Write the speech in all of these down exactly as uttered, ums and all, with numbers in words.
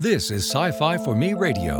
This is Sci-Fi for Me Radio.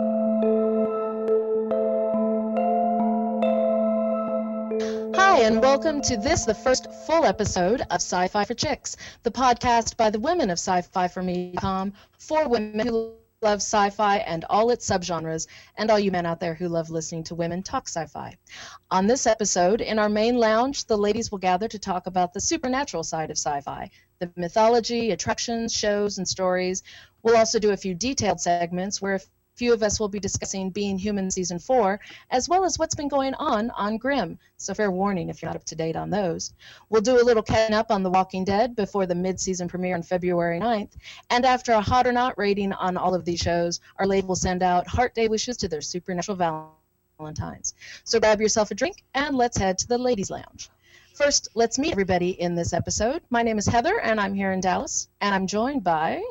Hi, and welcome to this, the first full episode of Sci-Fi for Chicks, the podcast by the women of Sci-Fi for Me dot com for women who love sci-fi and all its subgenres, and all you men out there who love listening to women talk sci-fi. On this episode, in our main lounge, the ladies will gather to talk about the supernatural side of sci-fi, the mythology, attractions, shows, and stories. We'll also do a few detailed segments where a few of us will be discussing Being Human Season four, as well as what's been going on on Grimm, so fair warning if you're not up to date on those. We'll do a little catching up on The Walking Dead before the mid-season premiere on February ninth, and after a hot or not rating on all of these shows, our lady will send out Heart Day wishes to their supernatural Valentines. So grab yourself a drink, and let's head to the Ladies' Lounge. First, let's meet everybody in this episode. My name is Heather, and I'm here in Dallas, and I'm joined by...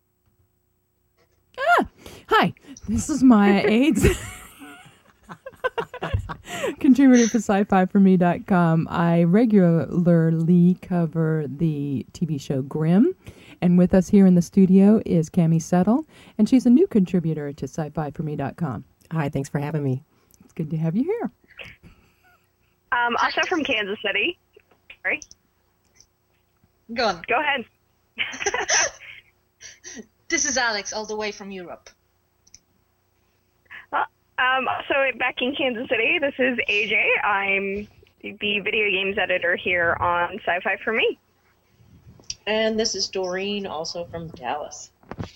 Ah, hi, this is Maya Aids, contributor for sci fi for me dot com. I regularly cover the T V show Grimm, and with us here in the studio is Cami Settle, and she's a new contributor to sci fi for me dot com. Hi, thanks for having me. It's good to have you here. Um, also from Kansas City. Sorry. Go on. Go ahead. This is Alex, all the way from Europe. Well, um, also back in Kansas City, this is A J. I'm the video games editor here on Sci-Fi for Me. And this is Doreen, also from Dallas.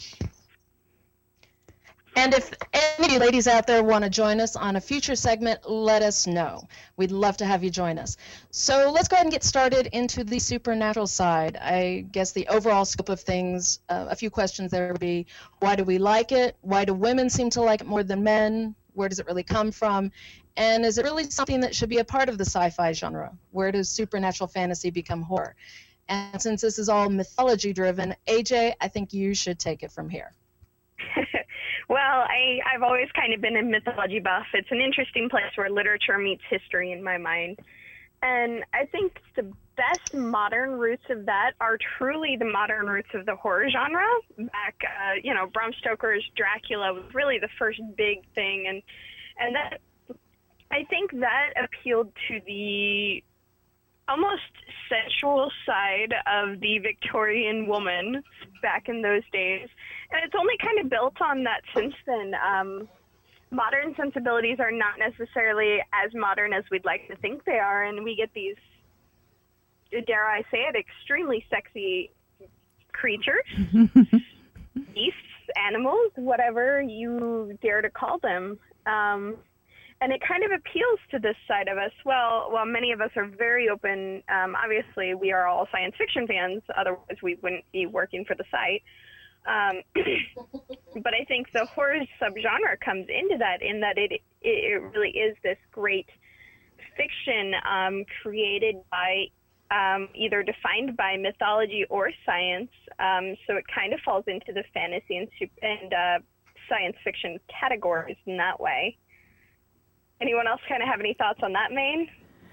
And if any of you ladies out there want to join us on a future segment, let us know. We'd love to have you join us. So let's go ahead and get started into the supernatural side. I guess the overall scope of things, uh, a few questions there would be, why do we like it? Why do women seem to like it more than men? Where does it really come from? And is it really something that should be a part of the sci-fi genre? Where does supernatural fantasy become horror? And since this is all mythology driven, A J, I think you should take it from here. Well, I, I've always kind of been a mythology buff. It's an interesting place where literature meets history in my mind. And I think the best modern roots of that are truly the modern roots of the horror genre. Back, uh, you know, Bram Stoker's Dracula was really the first big thing. And, and that, I think that appealed to the almost sensual side of the Victorian woman back in those days. And it's only kind of built on that since then. Um, modern sensibilities are not necessarily as modern as we'd like to think they are, and we get these, dare I say it, extremely sexy creatures, beasts, animals, whatever you dare to call them. Um, And it kind of appeals to this side of us. Well, while many of us are very open, um, obviously we are all science fiction fans, otherwise we wouldn't be working for the site. Um, but I think the horror subgenre comes into that in that it it really is this great fiction um, created by um, either defined by mythology or science. Um, so it kind of falls into the fantasy and, and uh, science fiction categories in that way. Anyone else kind of have any thoughts on that vein?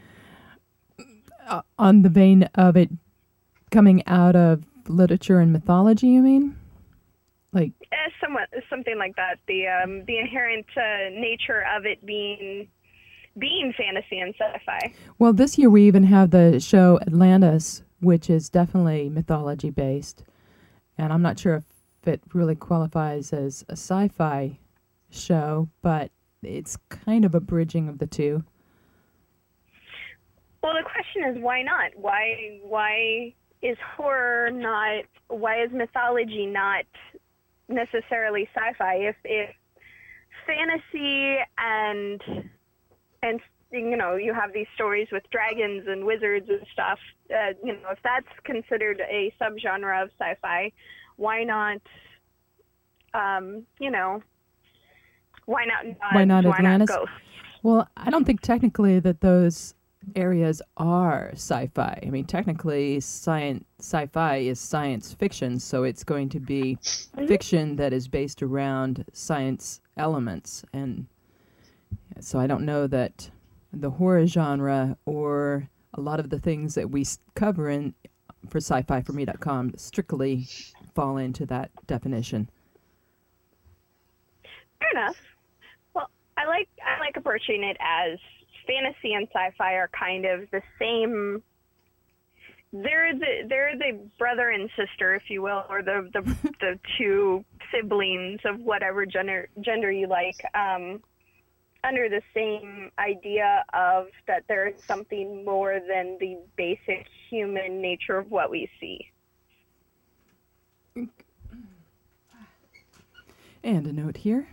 Uh, on the vein of it coming out of literature and mythology, you mean? Like eh, somewhat, something like that. The um, the inherent uh, nature of it being being fantasy and sci-fi. Well, this year we even have the show Atlantis, which is definitely mythology based, and I'm not sure if it really qualifies as a sci-fi show, but it's kind of a bridging of the two. Well, the question is, why not? Why why is horror not? Why is mythology not necessarily sci-fi? If if fantasy and and you know you have these stories with dragons and wizards and stuff, uh, you know if that's considered a subgenre of sci-fi, why not? Um, you know. Why not gods? Why not Why Atlantis? not ghosts? Well, I don't think technically that those areas are sci-fi. I mean, technically, science sci-fi is science fiction, so it's going to be mm-hmm. fiction that is based around science elements. And so I don't know that the horror genre or a lot of the things that we cover in for sci fi for me dot com strictly fall into that definition. enough. Well, I like I like approaching it as fantasy and sci-fi are kind of the same. They're the they're the brother and sister, if you will, or the the, the two siblings of whatever gender gender you like, um, under the same idea of that there is something more than the basic human nature of what we see. And a note here.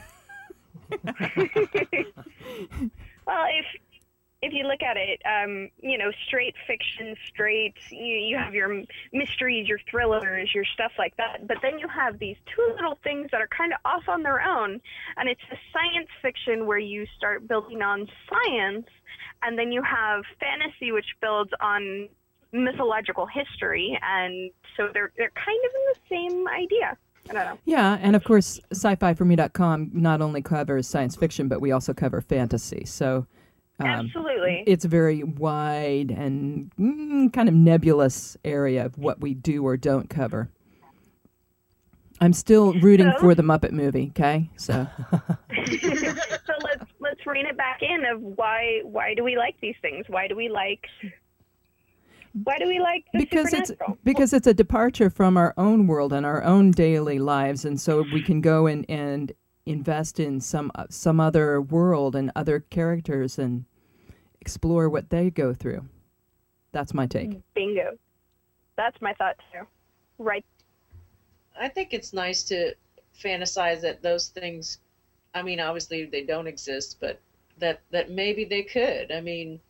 Well, if if you look at it, um, you know, straight fiction, straight, you, you have your mysteries, your thrillers, your stuff like that. But then you have these two little things that are kind of off on their own. And it's the science fiction where you start building on science. And then you have fantasy, which builds on mythological history. And so they're, they're kind of in the same idea. I don't know. Yeah, and of course, sci fi for me dot com not only covers science fiction, but we also cover fantasy. So um, absolutely, it's a very wide and mm, kind of nebulous area of what we do or don't cover. I'm still rooting so, for the Muppet movie. Okay, so so let's let's rein it back in of why why do we like these things? Why do we like Why do we like the because it's supernatural? because it's a departure from our own world and our own daily lives, and so we can go and, and invest in some some other world and other characters and explore what they go through. That's my take. Bingo. That's my thought too. Right. I think it's nice to fantasize that those things, I mean, obviously they don't exist, but that, that maybe they could. I mean,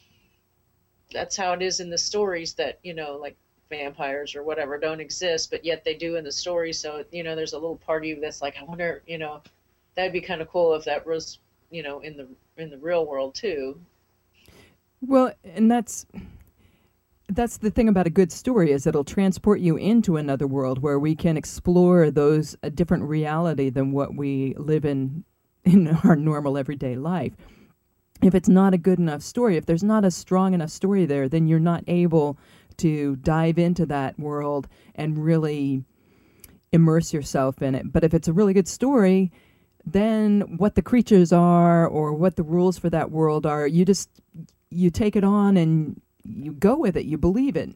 that's how it is in the stories that, you know, like vampires or whatever don't exist, but yet they do in the story. So, you know, there's a little part of you that's like, I wonder, you know, that'd be kind of cool if that was, you know, in the in the real world too. Well, and that's that's the thing about a good story is it'll transport you into another world where we can explore those a different reality than what we live in in our normal everyday life. If it's not a good enough story, if there's not a strong enough story there, then you're not able to dive into that world and really immerse yourself in it. But if it's a really good story, then what the creatures are or what the rules for that world are, you just, you take it on and you go with it. You believe it.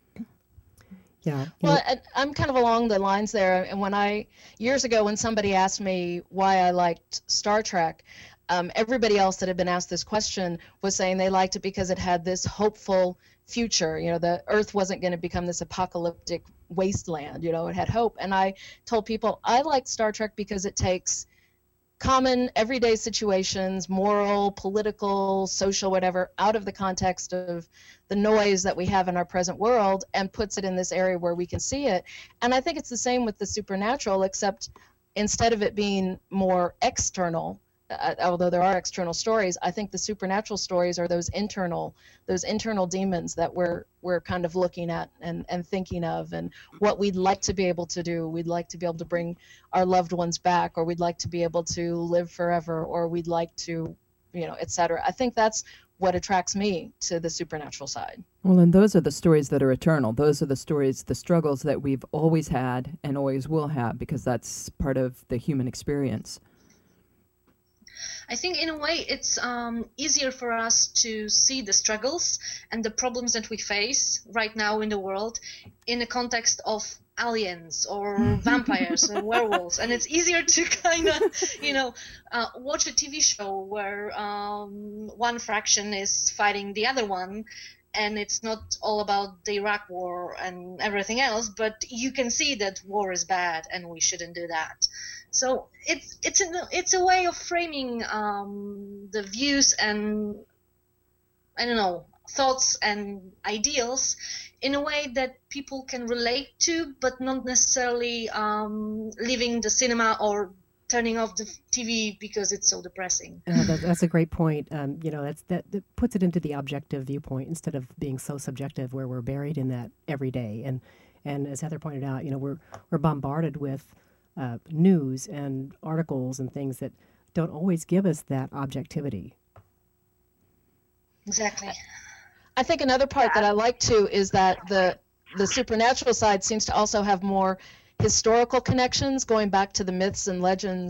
Yeah. Well, and I'm kind of along the lines there. And when I, years ago, when somebody asked me why I liked Star Trek, Um, everybody else that had been asked this question was saying they liked it because it had this hopeful future. You know, the Earth wasn't going to become this apocalyptic wasteland. You know, it had hope. And I told people I like Star Trek because it takes common everyday situations, moral, political, social, whatever, out of the context of the noise that we have in our present world and puts it in this area where we can see it. And I think it's the same with the supernatural, except instead of it being more external, Uh, although there are external stories, I think the supernatural stories are those internal, those internal demons that we're we're kind of looking at and, and thinking of, and what we'd like to be able to do. We'd like to be able to bring our loved ones back, or we'd like to be able to live forever, or we'd like to, you know, et cetera. I think that's what attracts me to the supernatural side. Well, and those are the stories that are eternal. Those are the stories, the struggles that we've always had and always will have, because that's part of the human experience. I think in a way it's um, easier for us to see the struggles and the problems that we face right now in the world in the context of aliens or vampires or werewolves, and it's easier to kind of, you know, uh, watch a T V show where um, one faction is fighting the other one, and it's not all about the Iraq war and everything else, but you can see that war is bad and we shouldn't do that. So it's it's an, it's a way of framing um, the views and, I don't know, thoughts and ideals in a way that people can relate to, but not necessarily um, leaving the cinema or turning off the T V because it's so depressing. Uh, that, that's a great point. Um, you know, that's that, that puts it into the objective viewpoint instead of being so subjective, where we're buried in that every day. And and as Heather pointed out, you know, we're we're bombarded with uh, news and articles and things that don't always give us that objectivity. Exactly. I think another part that I like too is that the the supernatural side seems to also have more historical connections, going back to the myths and legends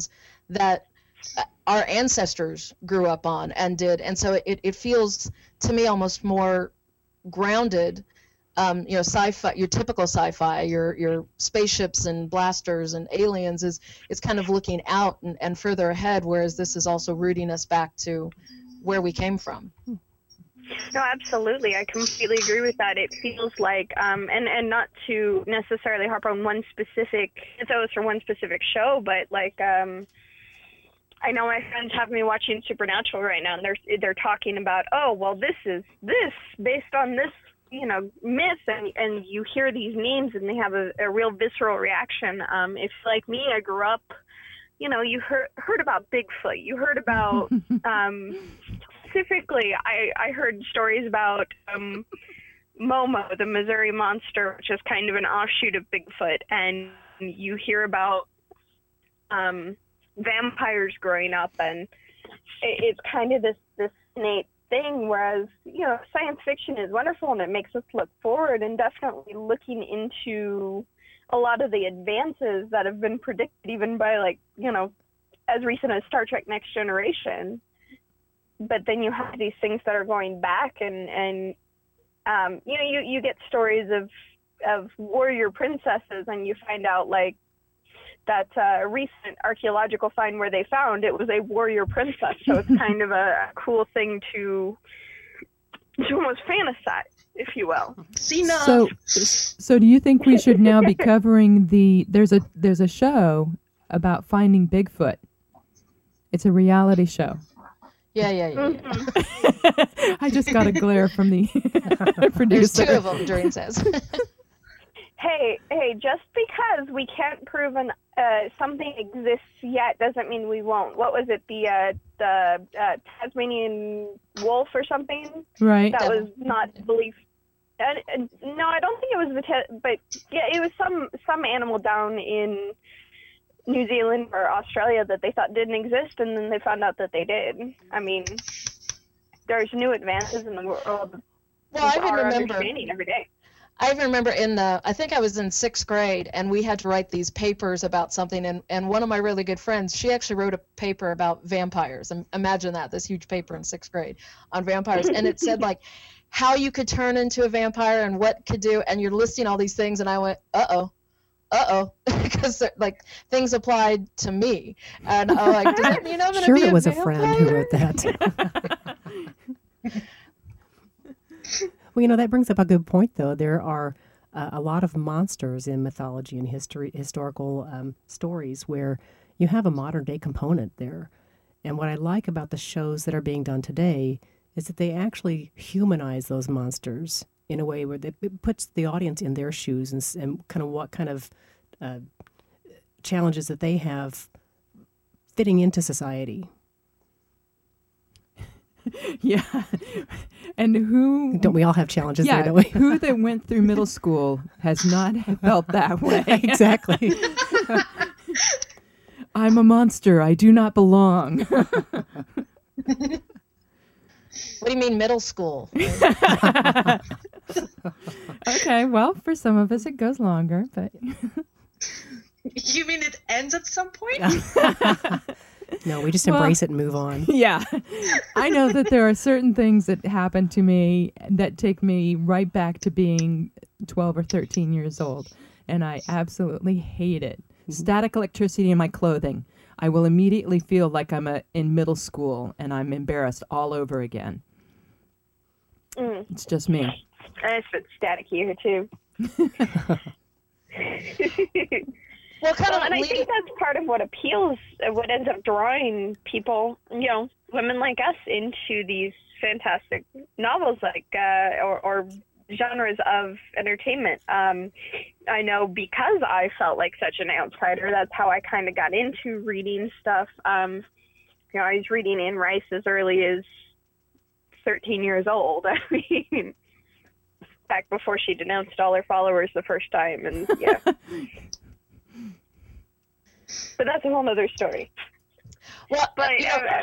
that our ancestors grew up on and did. And so it, it feels to me almost more grounded. Um, you know, sci-fi, your typical sci-fi, your your spaceships and blasters and aliens is is kind of looking out and, and further ahead, whereas this is also rooting us back to where we came from. No, absolutely. I completely agree with that. It feels like, um, and, and not to necessarily harp on one specific, it's always for one specific show, but like, um, I know my friends have me watching Supernatural right now, and they're, they're talking about, oh, well, this is this based on this, you know, myth, and, and you hear these names and they have a, a real visceral reaction. Um, if like me, I grew up, you know, you heard, heard about Bigfoot, you heard about, um, specifically, I, I heard stories about um, Momo, the Missouri Monster, which is kind of an offshoot of Bigfoot, and you hear about um, vampires growing up, and it, it's kind of this, this innate thing, whereas, you know, science fiction is wonderful, and it makes us look forward, and definitely looking into a lot of the advances that have been predicted even by, like, you know, as recent as Star Trek Next Generation. But then you have these things that are going back, and, and um, you know, you, you get stories of, of warrior princesses, and you find out, like, that uh, recent archaeological find where they found it was a warrior princess. So it's kind of a, a cool thing to, to almost fantasize, if you will. See now. So, so do you think we should now be covering the? There's a there's a show about finding Bigfoot. It's a reality show. Yeah, yeah, yeah. yeah. Mm-hmm. I just got a glare from the There's producer. two of them, Doreen says. Hey, hey, just because we can't prove an, uh, something exists yet doesn't mean we won't. What was it, the uh, the uh, Tasmanian wolf or something? Right. That was not believed. Uh, uh, no, I don't think it was the, ta- but yeah, it was some some animal down in New Zealand or Australia that they thought didn't exist, and then they found out that they did. I mean, there's new advances in the world. Well, I even our remember. understanding every day. I even remember in the, I think I was in sixth grade, and we had to write these papers about something, and, and one of my really good friends, she actually wrote a paper about vampires. And imagine that, this huge paper in sixth grade on vampires, and it said, like, how you could turn into a vampire and what could do, and you're listing all these things, and I went, uh-oh, uh-oh, because, like, things applied to me. And I'm like, does that mean I'm going to Sure, be a it was a vampire? friend who wrote that. Well, you know, that brings up a good point, though. There are uh, a lot of monsters in mythology and history, historical um, stories where you have a modern-day component there. And what I like about the shows that are being done today is that they actually humanize those monsters in a way where they, it puts the audience in their shoes and, and kind of what kind of uh, challenges that they have fitting into society. Yeah. And who... Don't we all have challenges yeah, there, don't we? who that went through middle school has not felt that way? Exactly. I'm a monster. I do not belong. What do you mean middle school? Okay, well, for some of us it goes longer, but... You mean it ends at some point? No, we just Well, embrace it and move on. Yeah. I know that there are certain things that happen to me that take me right back to being twelve or thirteen years old, and I absolutely hate it. Mm-hmm. Static electricity in my clothing. I will immediately feel like I'm a, in middle school, and I'm embarrassed all over again. Mm. It's just me. And it's a bit static here, too. Well, kind Well, of and I lead- think that's part of what appeals, uh, what ends up drawing people, you know, women like us into these fantastic novels, like uh, or, or genres of entertainment. Um, I know because I felt like such an outsider, that's how I kind of got into reading stuff. Um, you know, I was reading Anne Rice as early as thirteen years old. I mean, back before she denounced all her followers the first time, and yeah. But that's a whole other story. well, But you know, uh,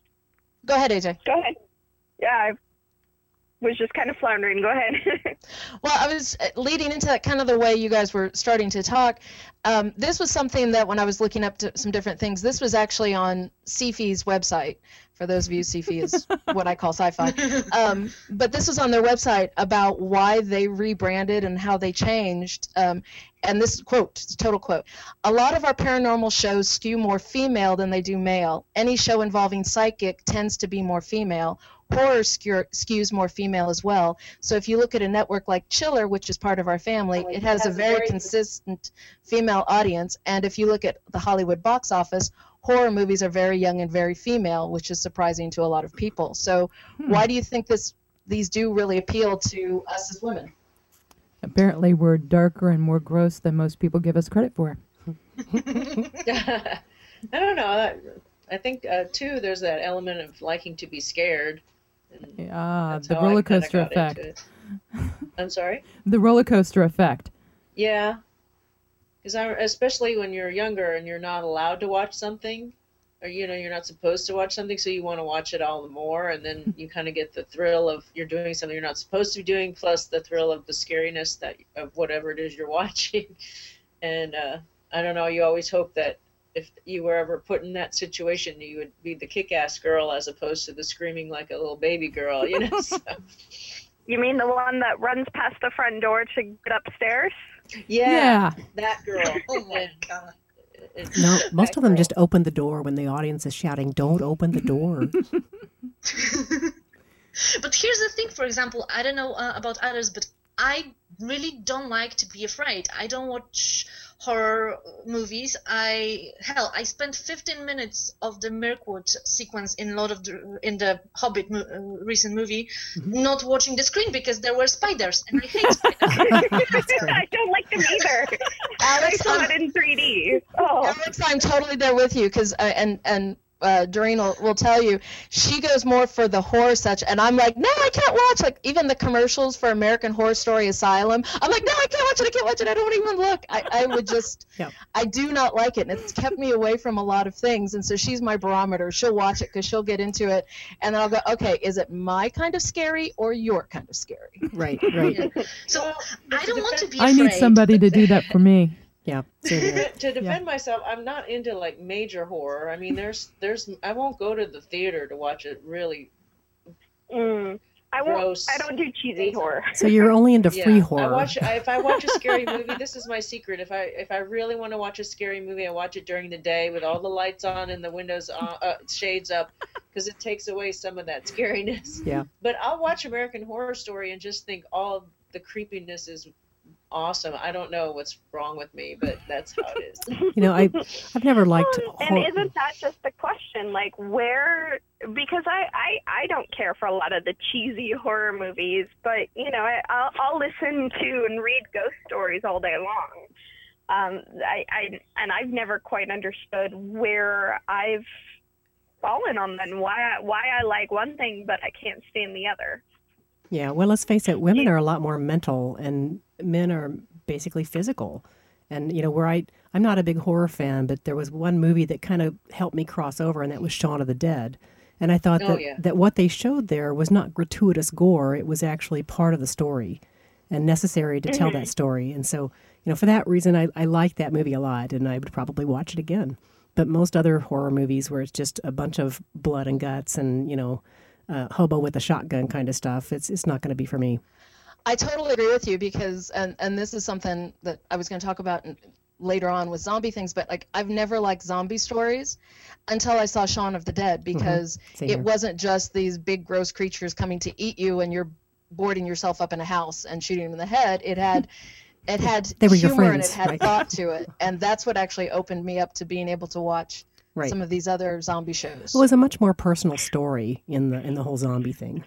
go ahead, A J. go ahead. Yeah, I was just kind of floundering. Go ahead. Well, I was uh, leading into that kind of the way you guys were starting to talk. Um, this was something that when I was looking up to some different things, this was actually on C F I's website. For those of you, C F I is what I call sci-fi. Um, but this was on their website about why they rebranded and how they changed. Um, and this quote, it's a total quote, "A lot of our paranormal shows skew more female than they do male. Any show involving psychic tends to be more female. Horror skew, skews more female as well. So if you look at a network like Chiller, which is part of our family, it has a very consistent female audience. And if you look at the Hollywood box office, horror movies are very young and very female, which is surprising to a lot of people. So hmm. why do you think this these do really appeal to us as women?" Apparently we're darker and more gross than most people give us credit for. I don't know. I think, uh, too, there's that element of liking to be scared. Ah, the roller coaster effect. I'm sorry? The roller coaster effect. Yeah. Because especially when you're younger and you're not allowed to watch something, or you know you're not supposed to watch something, so you want to watch it all the more, and then you kind of get the thrill of you're doing something you're not supposed to be doing, plus the thrill of the scariness that of whatever it is you're watching. And uh, I don't know. You always hope that if you were ever put in that situation, you would be the kick-ass girl as opposed to the screaming like a little baby girl. You know. So. You mean the one that runs past the front door to get upstairs? Yeah, yeah. that girl. Oh my god. No, most of them just open the door when the audience is shouting, "Don't open the door." But here's the thing, for example, I don't know uh, about others, but I really don't like to be afraid. I don't watch horror movies. I hell, I spent fifteen minutes of the Mirkwood sequence in Lord of the in the Hobbit mo- uh, recent movie, mm-hmm. not watching the screen because there were spiders, and I hate spiders. I don't like them either. Alex, I saw it in three D. Oh. Alex, I'm totally there with you because uh, and and. Uh, Doreen will, will tell you she goes more for the horror such, and I'm like, no, I can't watch like even the commercials for American Horror Story Asylum. I'm like, no, I can't watch it. I can't watch it. I don't even look. I, I would just, yeah. I do not like it, and it's kept me away from a lot of things. And so she's my barometer. She'll watch it because she'll get into it, and then I'll go, okay, is it my kind of scary or your kind of scary? Right, right. Yeah. So well, I don't want to be. I afraid. need somebody to do that for me. Yeah. to defend yeah. myself, I'm not into like major horror. I mean, there's, there's, I won't go to the theater to watch it really. Mm, I won't. Gross. I don't do cheesy horror. So you're only into free yeah, horror. I watch. I, if I watch a scary movie, this is my secret. If I, if I really want to watch a scary movie, I watch it during the day with all the lights on and the windows on, uh, shades up, because it takes away some of that scariness. Yeah. But I'll watch American Horror Story and just think all the creepiness is awesome. I don't know what's wrong with me, but that's how it is. You know, I I've never liked. Um, and hor- isn't that just the question? Like, where? Because I, I I don't care for a lot of the cheesy horror movies, but you know, I, I'll I'll listen to and read ghost stories all day long. Um, I I and I've never quite understood where I've fallen on them. Why I, why I like one thing but I can't stand the other. Yeah, well, let's face it, women are a lot more mental and men are basically physical. And, you know, where I, I'm not a big horror fan, but there was one movie that kind of helped me cross over, and that was Shaun of the Dead. And I thought oh, that, yeah. that what they showed there was not gratuitous gore. It was actually part of the story and necessary to mm-hmm. tell that story. And so, you know, for that reason, I, I like that movie a lot, and I would probably watch it again. But most other horror movies where it's just a bunch of blood and guts and, you know, Uh, hobo with a shotgun kind of stuff, it's it's not going to be for me. I totally agree with you because, and, and this is something that I was going to talk about in, later on with zombie things, but like I've never liked zombie stories until I saw Shaun of the Dead, because mm-hmm. it here. wasn't just these big gross creatures coming to eat you and you're boarding yourself up in a house and shooting them in the head. It had it had they were humor your friends, and it had right? thought to it, and that's what actually opened me up to being able to watch right. some of these other zombie shows. It was a much more personal story in the in the whole zombie thing.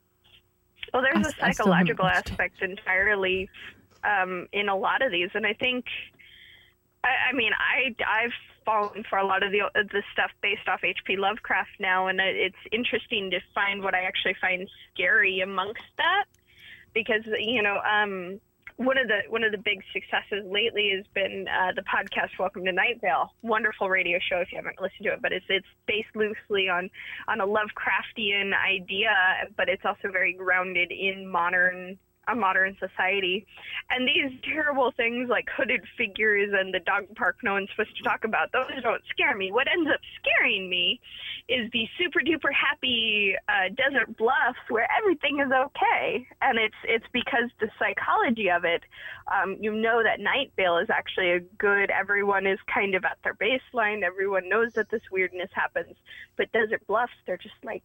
Well, there's I, a psychological aspect entirely um, in a lot of these, and I think, I, I mean, I I've fallen for a lot of the the stuff based off H P Lovecraft now, and it's interesting to find what I actually find scary amongst that, because you know. Um, One of the one of the big successes lately has been uh, the podcast Welcome to Night Vale. Wonderful radio show if you haven't listened to it, but it's it's based loosely on on a Lovecraftian idea, but it's also very grounded in modern a modern society. And these terrible things like hooded figures and the dog park no one's supposed to talk about, those don't scare me. What ends up scaring me is the super duper happy uh, desert bluffs where everything is okay. And it's it's because the psychology of it, um, you know that Night Vale is actually a good, everyone is kind of at their baseline, everyone knows that this weirdness happens. But desert bluffs, they're just like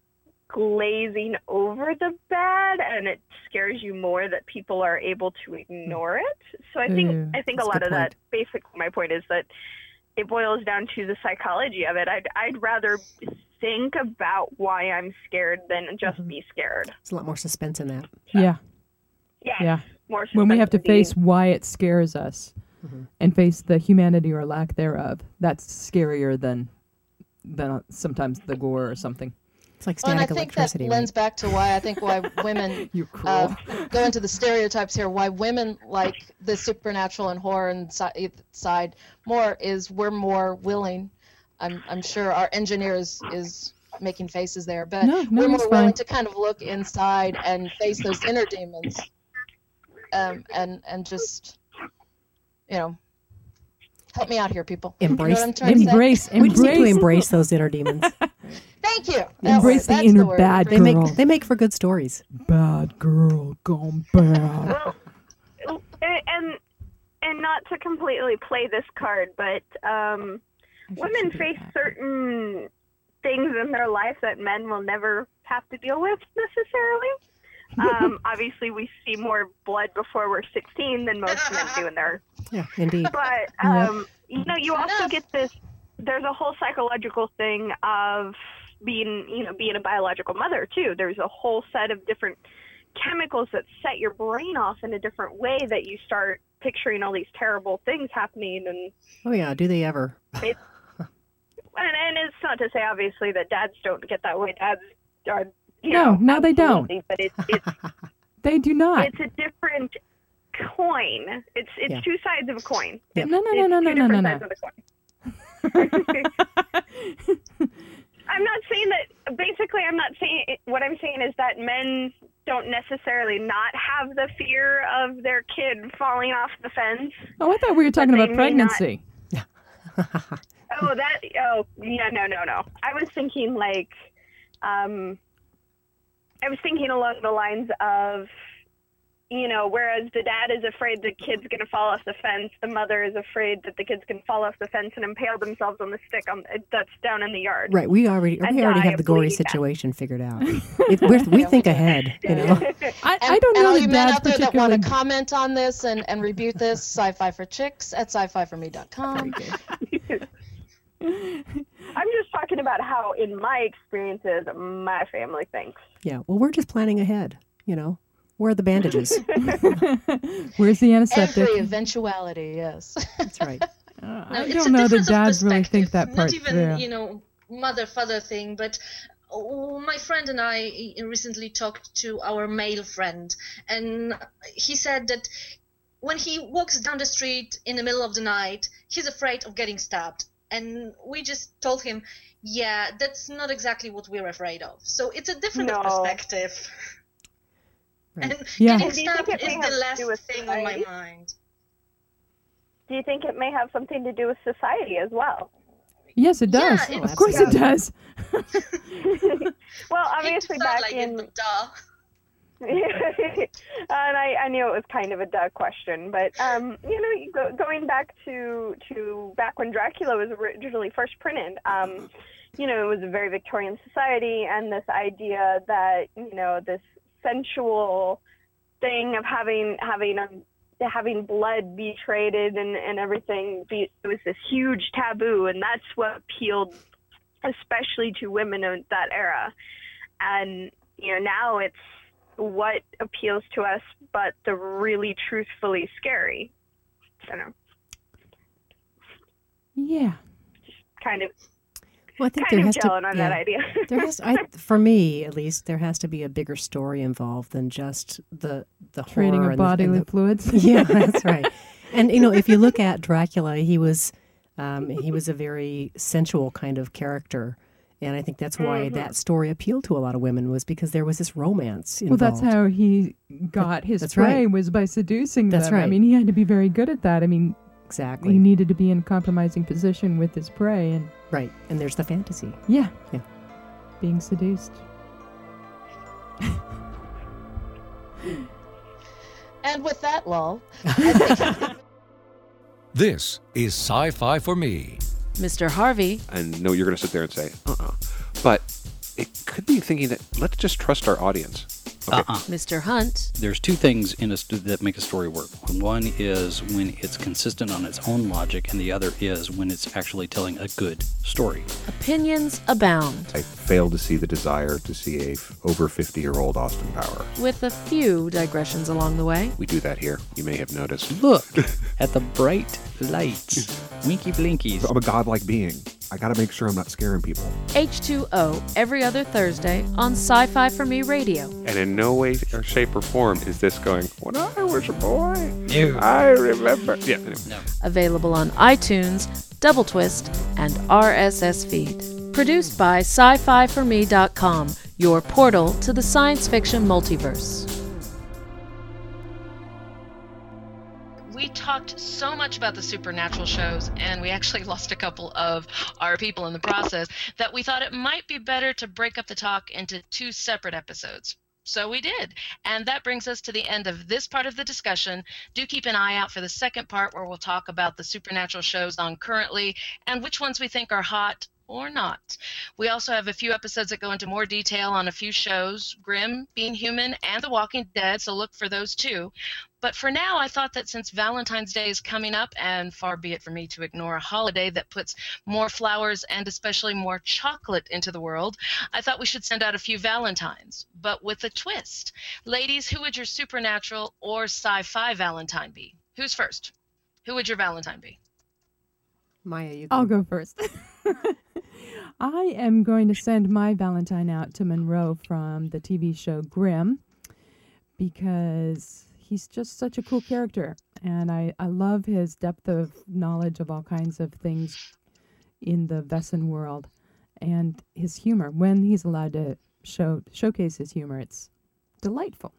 glazing over the bad, and it scares you more that people are able to ignore it. So I think Mm, I think a that's a lot good of that, basically my point is that it boils down to the psychology of it. I'd I'd rather think about why I'm scared than just Mhm. be scared. There's a lot more suspense in that. Yeah, Yeah. yeah. More When we have to suspense indeed. face why it scares us Mhm. and face the humanity or lack thereof, that's scarier than than uh, sometimes the gore or something. It's like Well, and I static think that electricity, lends right? back to why I think why women You're cruel. uh, go into the stereotypes here. Why women like the supernatural and horror and si- side more is we're more willing. I'm I'm sure our engineer is, is making faces there, but No, no, we're he's more willing fine. to kind of look inside and face those inner demons, um, and and just you know help me out here, people. You know Embrace- what I'm trying to say? embrace, We just need to embrace, embrace those inner demons. Thank you. That embrace word, the that's inner word. bad They make girl. they make for good stories. Bad girl gone bad. Well, and and not to completely play this card, but um, women face certain things in their life that men will never have to deal with necessarily. Um, obviously, we see more blood before we're sixteen than most men do in their. Yeah, indeed. But Yep. um, you know, you also Enough. get this. There's a whole psychological thing of being, you know, being a biological mother too. There's a whole set of different chemicals that set your brain off in a different way that you start picturing all these terrible things happening. And Oh yeah, do they ever? and, and it's not to say obviously that dads don't get that way. Dads are, you No, know, no, they don't. absolutely, But it's it's They do not. it's a different coin. It's it's Yeah. two sides of a coin. Yep. No, no, no, It's no, two no, no, no, different no. sides of the coin. I'm not saying that. Basically, I'm not saying. What I'm saying is that men don't necessarily not have the fear of their kid falling off the fence. Oh, I thought we were talking they about may not- pregnancy. Oh, that. Oh, yeah. No, no, no. I was thinking like, um, I was thinking along the lines of, you know, whereas the dad is afraid the kid's going to fall off the fence, the mother is afraid that the kid's going to fall off the fence and impale themselves on the stick on, that's down in the yard. Right, we already And we already die have the of gory bleeding. situation figured out. It, we're, we think ahead, you know. I, And, I don't and know all that you men dads out there that particularly. want to comment on this and, and rebuke this, sci-fi for chicks at sci fi for me dot com. I'm just talking about how, in my experiences, my family thinks. Yeah, well, we're just planning ahead, you know. Where are the bandages? Where's the antiseptic? Every eventuality, yes. That's right. Uh, No, I it's don't a know that difference of dads really think perspective, that part Not even, through. you know, mother-father thing, but oh, my friend and I recently talked to our male friend, and he said that when he walks down the street in the middle of the night, he's afraid of getting stabbed. And we just told him, yeah, that's not exactly what we're afraid of. So it's a different No. perspective. Right. And Yeah. getting Do you think stabbed it is may the have to last do with thing on my society? mind. Do you think it may have something to do with society as well? Yes, it does. Yeah, of it's- course it does. Well, Hate obviously to sound back like in it, but duh. and I, I knew it was kind of a duh question, but um, you know, you go, going back to to back when Dracula was originally first printed, um, you know, it was a very Victorian society, and this idea that, you know, this sensual thing of having having a having blood be traded and and everything be, it was this huge taboo, and that's what appealed especially to women of that era. And you know, now it's what appeals to us, but the really truthfully scary. I don't know, Yeah. kind of Well, I think kind there of has to gelling on yeah. that idea. there has I, for me at least there has to be a bigger story involved than just the the Trading horror of and the- and bodily the, fluids. yeah, that's right. And you know, if you look at Dracula, he was um, he was a very sensual kind of character, And I think that's why Mhm. that story appealed to a lot of women, was because there was this romance Well, involved. that's how he got his That's prey, right. was by seducing That's them. I right. mean, he had to be very good at that. I mean, Exactly. he needed to be in a compromising position with his prey, and Right. And there's the fantasy. yeah, Yeah. being seduced. And with that, lol, This is Sci-Fi for Me. Mister Harvey, And no, you're going to sit there and say, uh-uh. But it could be thinking that let's just trust our audience. Okay. Uh-uh. Mister Hunt, There's two things in a st- that make a story work. One is when it's consistent on its own logic, and the other is when it's actually telling a good story. opinions abound, I fail to see the desire to see a f- over fifty-year-old Austin Power. with a few digressions along the way. We do that here. You may have noticed. Look at the bright lights. Winky blinkies. I'm a godlike being. I got to make sure I'm not scaring people. H two O every other Thursday on Sci-Fi for Me Radio. And in no way or shape or form is this going, when I was a boy, No. I remember. Yeah, anyway. No. Available on iTunes, Double Twist, and R S S Feed. Produced by sci fi for me dot com, your portal to the science fiction multiverse. we talked so much about the supernatural shows, and we actually lost a couple of our people in the process, that we thought it might be better to break up the talk into two separate episodes. So we did. And that brings us to the end of this part of the discussion. Do keep an eye out for the second part, where we'll talk about the supernatural shows on currently and which ones we think are hot or not. We also have a few episodes that go into more detail on a few shows, Grimm, Being Human, and The Walking Dead, so look for those too. But for now, I thought that since Valentine's Day is coming up, and far be it for me to ignore a holiday that puts more flowers and especially more chocolate into the world, I thought we should send out a few Valentines, but with a twist. Ladies, who would your supernatural or sci-fi Valentine be? Who's first? Who would your Valentine be? Maya, you I'll go first. I am going to send my Valentine out to Monroe from the T V show Grimm, because he's just such a cool character, and I, I love his depth of knowledge of all kinds of things in the Vesson world, and his humor. When he's allowed to show showcase his humor, it's delightful.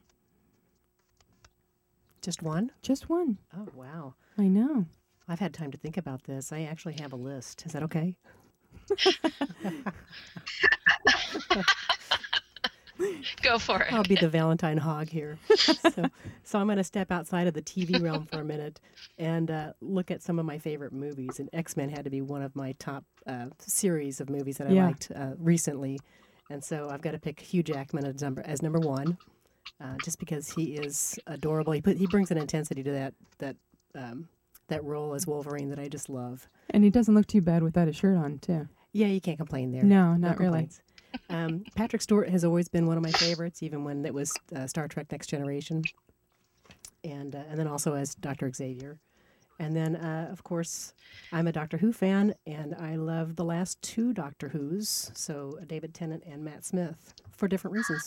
Just one? Just one. Oh, wow. I know. I've had time to think about this. I actually have a list. Is that okay? Go for it. I'll be the Valentine hog here. so, so I'm going to step outside of the T V realm for a minute and uh, look at some of my favorite movies. And X-Men had to be one of my top uh, series of movies that I Yeah. liked uh, recently. And so I've got to pick Hugh Jackman as number as number one, uh, just because he is adorable. He put he brings an intensity to that that um, that role as Wolverine that I just love. And he doesn't look too bad without a shirt on, too. Yeah, you can't complain there. No, not really. complaints. Um, Patrick Stewart has always been one of my favorites, even when it was uh, Star Trek Next Generation, and uh, and then also as Doctor Xavier. And then, uh, of course, I'm a Doctor Who fan, and I love the last two Doctor Whos, so David Tennant and Matt Smith, for different reasons.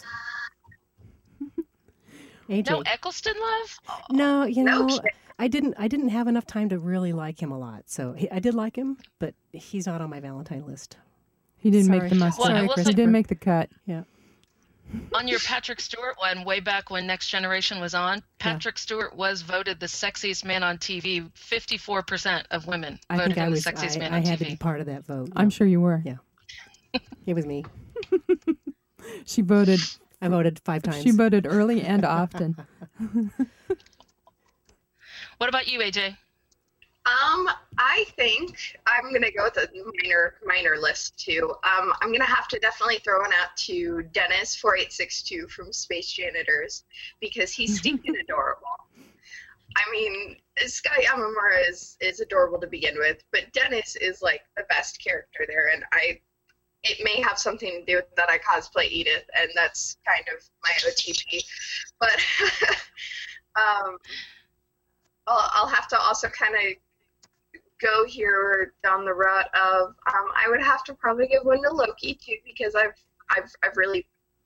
A J. No Eccleston love? No, you No know, kidding. I didn't. I didn't have enough time to really like him a lot. So he, I did like him, but he's not on my Valentine list. He didn't Sorry. make the must. Well, I Sorry, will Chris. say- He didn't make the cut. Yeah. On your Patrick Stewart one, way back when Next Generation was on, Patrick Stewart was voted the sexiest man on T V. fifty-four percent of women I voted think I him was. the sexiest I, man I on had T to V. be part of that vote. I'm sure you were. Yeah. It was me. She voted. I voted five times. She voted early and often. What about you, A J? Um, I think I'm gonna go with a minor minor list too. Um, I'm gonna have to definitely throw one out to Dennis four eight six two from Space Janitors, because he's stinking adorable. I mean, Sky Yamamura is is adorable to begin with, but Dennis is like the best character there, and I. It may have something to do with that I cosplay Edith, and that's kind of my O T P. But um, I'll, I'll have to also kind of go here down the route of um, I would have to probably give one to Loki too, because I've I've I've really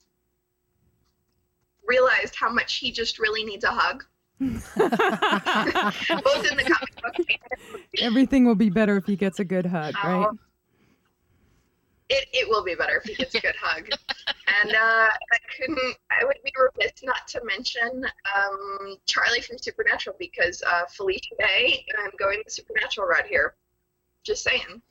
realized how much he just really needs a hug. Both in the comic book and Everything will be better if he gets a good hug, right? Um, It, it will be better if he gets a good hug. And uh, I couldn't, I would be remiss not to mention um, Charlie from Supernatural, because uh, Felicia Day, I'm going the Supernatural route here. Just saying.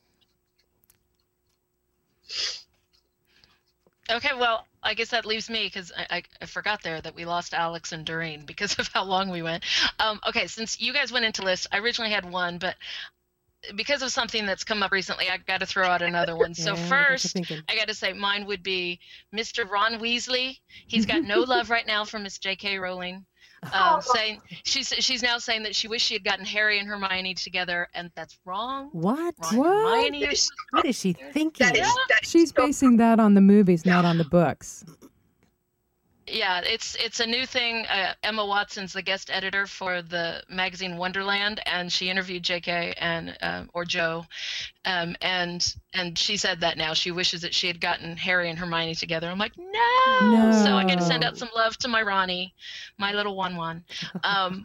Okay, well, I guess that leaves me, because I, I, I forgot there that we lost Alex and Doreen because of how long we went. Um, okay, since you guys went into lists, I originally had one, but because of something that's come up recently, I got to throw out another one. So Yeah, first, I got you I got to say mine would be Mister Ron Weasley. He's got no love right now from Miss J K. Rowling, um, saying she's she's now saying that she wished she had gotten Harry and Hermione together, and that's wrong. What? Ron What? Hermione is- What is she thinking? That is, that is She's so- basing that on the movies, not on the books. Yeah, it's it's a new thing. Uh, Emma Watson's the guest editor for the magazine Wonderland, and she interviewed J K and um, or Joe, um, and and she said that now she wishes that she had gotten Harry and Hermione together. I'm like, no. No. So I got to send out some love to my Ronnie, my little one one. Um,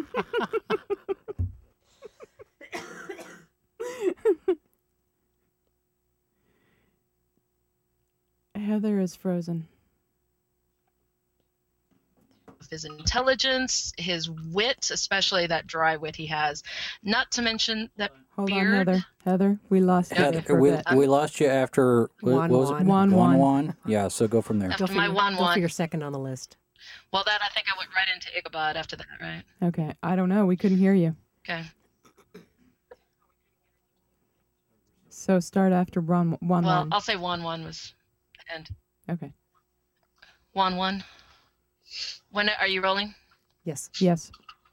Heather is frozen. his intelligence, his wit, especially that dry wit he has. Not to mention that Hold beard. on, Heather. Heather, we lost you Heather, for a we, bit. we lost you after what, Wan what was it? Wan. Wan Wan. Wan. Yeah, so go from there. After Go for my your- one go for one. your second on the list. Well, that I think I went right into Ichabod after that, right? Okay, I don't know. We couldn't hear you. Okay. So start after Ron one Well, one. I'll say one one was end. Okay. One one. When are you rolling? Yes. Yes.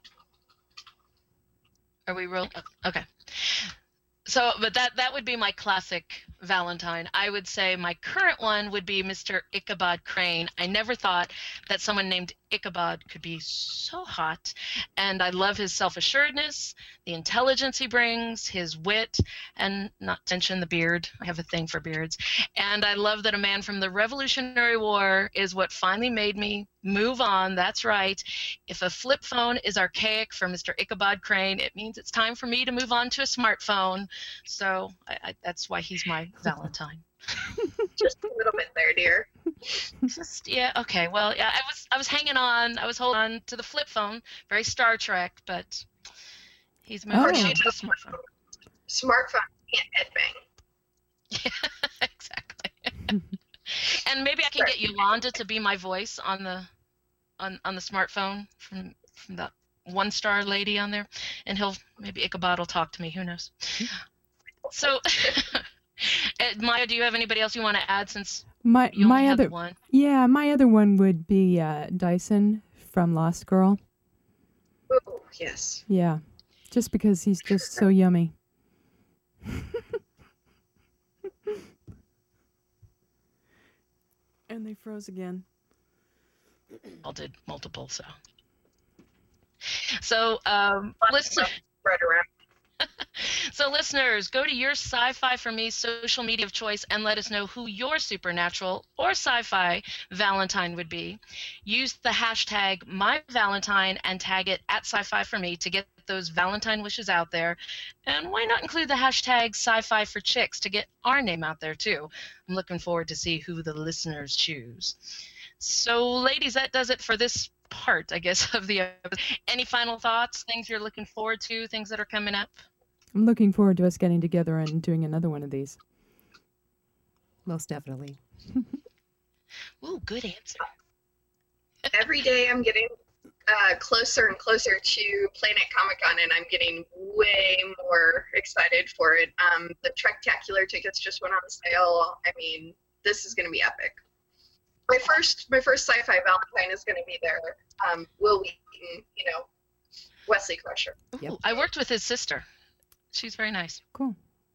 Are we rolling? Okay. So, but that that would be my classic Valentine. I would say my current one would be Mister Ichabod Crane. I never thought that someone named Ichabod could be so hot, and I love his self-assuredness, the intelligence he brings, his wit, and not to mention the beard. I have a thing for beards. And I love that a man from the Revolutionary War is what finally made me move on. That's right. If a flip phone is archaic for Mister Ichabod Crane, it means it's time for me to move on to a smartphone. So I, I, that's why he's my Valentine. Just a little bit there, dear. Just yeah, okay. Well, yeah, I was I was hanging on. I was holding on to the flip phone. Very Star Trek, but he's moving Oh. on to the smartphone. Smartphone can't headbang. Yeah, exactly. And maybe I can get Yolanda to be my voice on the on on the smartphone from from that one star lady on there, and he'll maybe Ichabod will talk to me. Who knows? So, uh, Maya, do you have anybody else you want to add since My you my only have other one? yeah, my other one would be uh, Dyson from Lost Girl. Oh, yes. Yeah, just because he's just so yummy. And they froze again. All did multiple, so. So, um, listen. Right around. So, listeners, go to your Sci-Fi for Me social media of choice and let us know who your supernatural or sci-fi Valentine would be. Use the hashtag MyValentine and tag it at Sci-Fi for Me to get those Valentine wishes out there. And why not include the hashtag Sci-Fi for Chicks to get our name out there too? I'm looking forward to see who the listeners choose. So, ladies, that does it for this part, I guess, of the episode. Any final thoughts, things you're looking forward to, things that are coming up? I'm looking forward to us getting together and doing another one of these. Most definitely. Ooh, good answer. Every day I'm getting uh, closer and closer to Planet Comic Con, and I'm getting way more excited for it. Um, the Trektacular tickets just went on sale. I mean, this is going to be epic. My first, my first sci-fi Valentine is going to be there. Um, Will Wheaton, you know, Wesley Crusher. Yep. Ooh, I worked with his sister. She's very nice. Cool.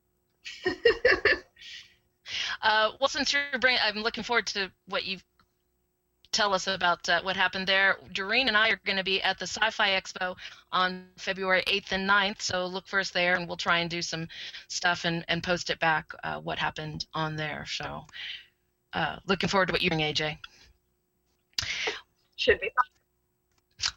Uh, well, since you're bringing, I'm looking forward to what you tell us about uh, what happened there. Doreen and I are going to be at the Sci-Fi Expo on February eighth and ninth, so look for us there, and we'll try and do some stuff and, and post it back, uh, what happened on there. So uh, looking forward to what you bring, A J. Should be fun.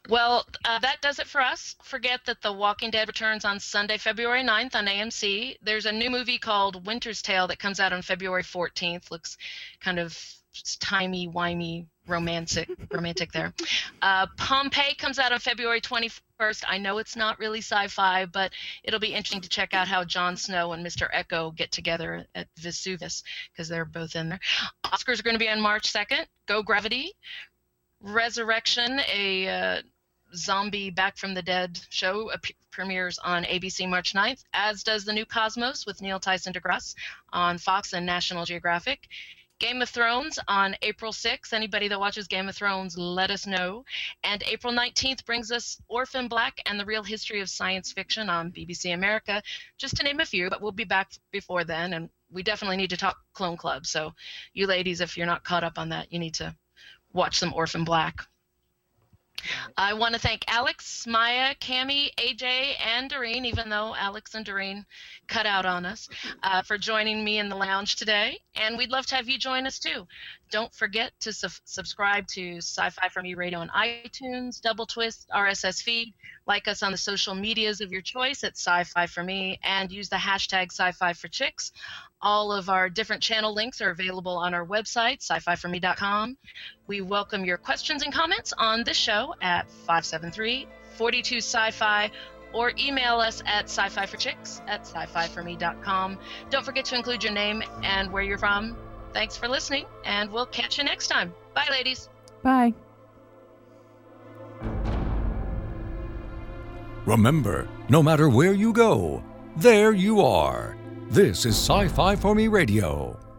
Well, uh, that does it for us. Forget that The Walking Dead returns on Sunday, February ninth on A M C. There's a new movie called Winter's Tale that comes out on February fourteenth. Looks kind of timey-wimey, romantic, romantic there. Uh, Pompeii comes out on February twenty-first. I know it's not really sci-fi, but it'll be interesting to check out how Jon Snow and Mister Echo get together at Vesuvius, because they're both in there. Oscars are going to be on March second. Go Gravity. Resurrection, a uh, zombie back from the dead show, uh, premieres on A B C March ninth, as does the new Cosmos with Neil Tyson DeGrasse on Fox and National Geographic. Game of Thrones on April sixth. Anybody that watches Game of Thrones, let us know. And April nineteenth brings us Orphan Black and the Real History of Science Fiction on B B C America, just to name a few, but we'll be back before then, and we definitely need to talk Clone Club. So you ladies, if you're not caught up on that, you need to watch some Orphan Black. I want to thank Alex, Maya, Cammie, A J, and Doreen, even though Alex and Doreen cut out on us, uh, for joining me in the lounge today. And we'd love to have you join us too. Don't forget to su- subscribe to Sci-Fi for Me Radio on iTunes, Double Twist, R S S feed. Like us on the social medias of your choice at Sci-Fi for Me, and use the hashtag Sci-Fi for Chicks. All of our different channel links are available on our website, sci fi for me dot com. We welcome your questions and comments on this show at five seven three, four two sci-fi, or email us at sci fi for chicks at sci fi for me dot com. Don't forget to include your name and where you're from. Thanks for listening, and we'll catch you next time. Bye, ladies. Bye. Remember, no matter where you go, there you are. This is Sci-Fi for Me Radio.